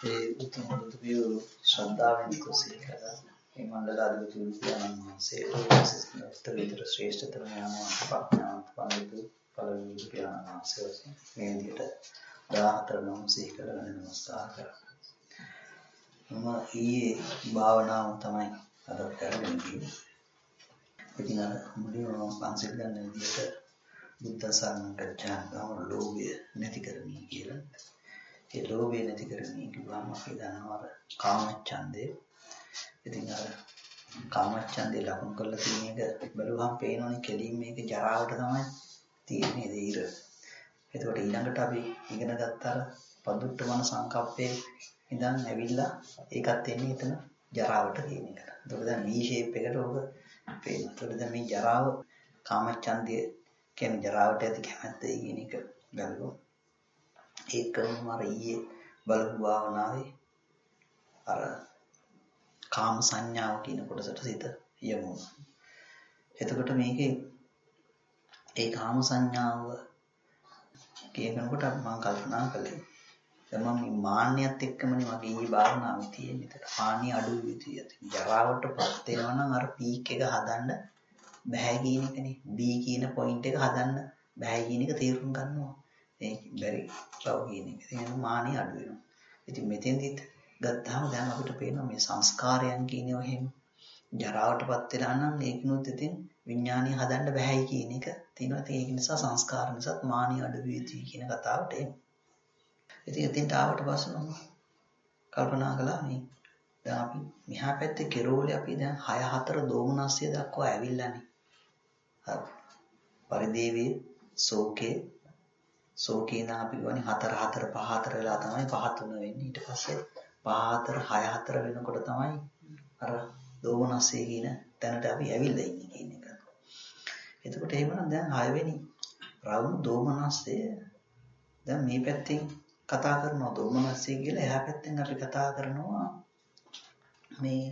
ඒ උතුම් බුදුපිය ශ්‍රද්ධාවෙන් කුසී කළා. මේ මණ්ඩලාධිපති විද්‍යානන්ද වහන්සේට උත්තරීතර ශ්‍රේෂ්ඨතම ප්‍රඥාවන්ත පඬිතු පළවෙනි විද්‍යානන්ද වහන්සේ වශයෙන් මේ විදිහට 14 නම් සිහි කරගෙන නමස්කාර කරා. මම ඊයේ භාවනාව තමයි අද කරගෙන තියෙන්නේ. ඉතින් අර මුලින්ම මම පන්සිල් ගන්න විදිහට බුද්ධ සරණ ගච්ඡාම ලෝභය නැති කරගනි කියලා. ඒ ලෝභය නැති කරගනි කියවම අපි දන්නවා අර කාමච්ඡන්දේ. ඉතින් අර කාමච්ඡන්දේ ලකුණු කරලා තියෙන එක බලුවහම පේනවනේ කෙලින් මේක ජරාවට තමයි තියෙන්නේ දීර. එතකොට ඊළඟට අපි ඉගෙන ගත්තාර පදුට්ටමන සංකප්පේ ඉඳන් ඇවිල්ලා ඒකත් එන්නේ එතන ජරාවට කියන එක. එතකොට දැන් V shape එකට ඕක පේනවා. එතකොට දැන් මේ ජරාව කාමච්ඡන්දය කියන්නේ ජරාවට ඇති කැමැත්තයි කියන එක බලුවා. ඒකම අර ඊයේ බලපු භාවනාවේ අර කාම සංඥාව කියන කොටසට සිත යමු. එතකොට මේකේ ඒ කාම සංඥාව කියනකොට මම කල්පනා කළේ දැන් මම මේ මාන්නයත් එක්කමනේ මගේ ඊයේ භාවනාවේ තියෙන්නේ. ඒකට මාන්නය අඩු වෙතියි. ජරාවටපත් වෙනවා නම් අර පීක් එක හදන්න බෑ කියන එකනේ. B කියන පොයින්ට් එක හදන්න බෑ කියන එක තේරුම් ගන්නවා. ඒක බැරි බව කියන එක. ඉතින් මාන්නය අඩු වෙනවා. ඉතින් මෙතෙන්දිත් ගත්තාම දැන් අපිට පේනවා මේ සංස්කාරයන් කියනවා එහෙම ජරාවටපත් වෙලා නම් ඒකිනුත් ඉතින් විඥානය හදන්න බෑයි කියන එක තියෙනවා. ඉතින් ඒක නිසා සංස්කාර නිසාත් මානිය අඩු වෙති කියන කතාවට එන්නේ. ඉතින් එතෙන්ට ආවට පස්සේ මම කල්පනා කළා මේ දැන් අපි මෙහා පැත්තේ කෙරෝලේ අපි දැන් 6-4 දෝමනස්ය දක්වා ඇවිල්ලානේ. හරි. පරිදේවී සෝකේ නම් අපි ගන්නේ 4-4-5-4 වෙලා තමයි 5-3 වෙන්නේ. ඊට පස්සේ 5-4-6-4 වෙනකොට තමයි අර දෝමනස්ය කියන තැනට අපි ඇවිල්ලා ඉන්නේ කියන එක. එතකොට එහෙමනම් දැන් 6 වෙනි රවුම් දෝමනස්ය දැන් මේ පැත්තෙන් කතා කරනවා දෝමනස්ය කියලා එහා පැත්තෙන් අපි කතා කරනවා මේ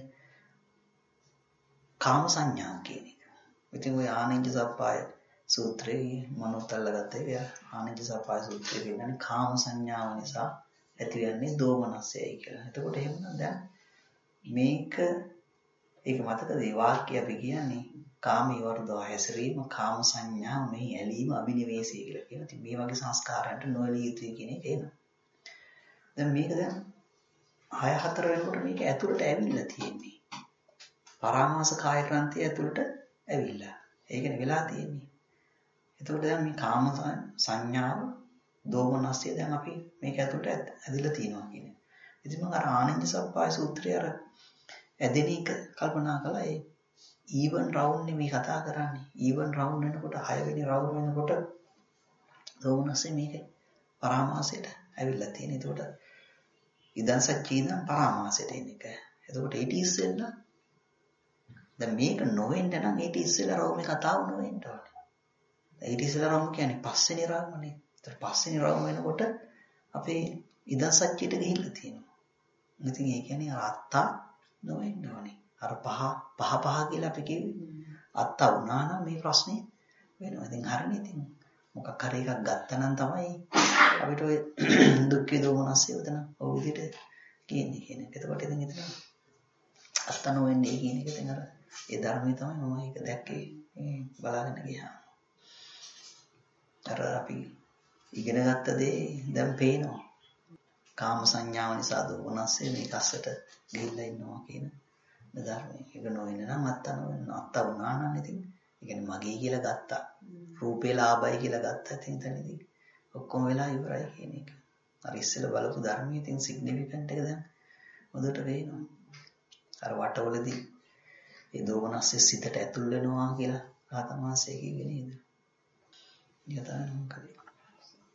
කාම සංඥා කියන එක. ඉතින් ඔය ආනන්ද සප්පාය සූත්‍රයේ මනෝතල්ලගත ඒ ආනන්ද සප්පාය සූත්‍රයේ කියන්නේ කාම සංඥාව නිසා ඇතිවන්නේ දෝමනස්යයි කියලා. එතකොට එහෙමනම් දැන් මේක ඒක මතකද මේ වාක්‍ය අපි කියන්නේ කාමී වර්ධව හැසිරීම කාම සංඥා මෙහි ඇලීම අභිනිවේෂය කියලා කියනවා. ඉතින් මේ වගේ සංස්කාරයන්ට නොඇලිය යුතුයි කියන එක එනවා. දැන් මේක දැන් 6-4 වෙනකොට මේක ඇතුළට ඇවිල්ලා තියෙන්නේ. පරාමාස කාය ක්‍රාන්තිය ඇතුළට ඇවිල්ලා. ඒකනේ වෙලා තියෙන්නේ. එතකොට දැන් මේ කාම සංඥාව දෝමනස්ය දැන් අපි මේක ඇතුළට ඇදලා තියෙනවා කියන්නේ. ඉතින් මම අර ආනන්ද සප්පාය සූත්‍රය අර ඇදෙන එක කල්පනා කළා ඒ ඊවන් රවුන්ඩ් නේ මේ කතා කරන්නේ. ඊවන් රවුන්ඩ් වෙනකොට 6 වෙනි රවුන්ඩ් වෙනකොට දෝමනස්ය මේක පරාමාසයට ඇවිල්ලා තියෙන. එතකොට ඉදන් සච්චිදන් පරාමාසයට එන එක. එතකොට ඊට ඉස්සෙල්ලා දැන් මේක නොවෙන්න නම් ඊට ඉස්සෙල්ලා රවුමේ කතාව නොවෙන්න ඕනේ. ඊට ඉස්සෙල්ලා රවුම කියන්නේ පස්වෙනි රවුමනේ. ඒතර පස්වෙනි රවුම වෙනකොට අපේ ඉදන් සච්චියට ගිහිල්ලා තියෙනවා. ඉතින් ඒ කියන්නේ අත්තා නොවෙන්න ඕනේ. අර පහ කියලා අපි කිව්වේ. අත්තා වුණා නම් මේ ප්‍රශ්නේ වෙනවා. ඉතින් හරිනේ ඉතින් මොකක් හරි එකක් ගත්තා නම් තමයි අපිට ඔය දුක්ඛ දෝමනස්ය උදන ඔය විදිහට කියන්නේ කියන එක. එතකොට ඉතින් එතන අත්තා නොවෙන්නේ කියන එක ඉතින් අර ඒ ධර්මයේ තමයි මම ඒක දැක්කේ බලාගෙන ගියා. අර අපි ඉගෙන ගත්ත දේ දැන් පේනවා. කාම සංඥාව නිසා දෝමනස්ය මේක අස්සට ගිහිල්ලා ඉන්නවා කියන ධර්මයේ. ඒක නොවෙන්න නම් අත්තා නොවෙන්න. අත්තා වුණා නම් ඉතින් ඒ කියන්නේ මගේ කියලා ගත්තා. රූපේ ලාභයි කියලා ගත්තා. ඉතින් එතනදී ඔක්කොම වෙලා ඉවරයි කියන එක. අර ඉස්සෙල්ලා බලපු ධර්මයේ ඉතින් සිග්නිෆිකන්ට් එක දැන් හොඳට පේනවා. අර වටවලදී ඒ දෝමනස්ය සිතට ඇතුල් වෙනවා කියලා රහතන් වහන්සේ කිව්වේ නේද? ඊට තමයි මොකද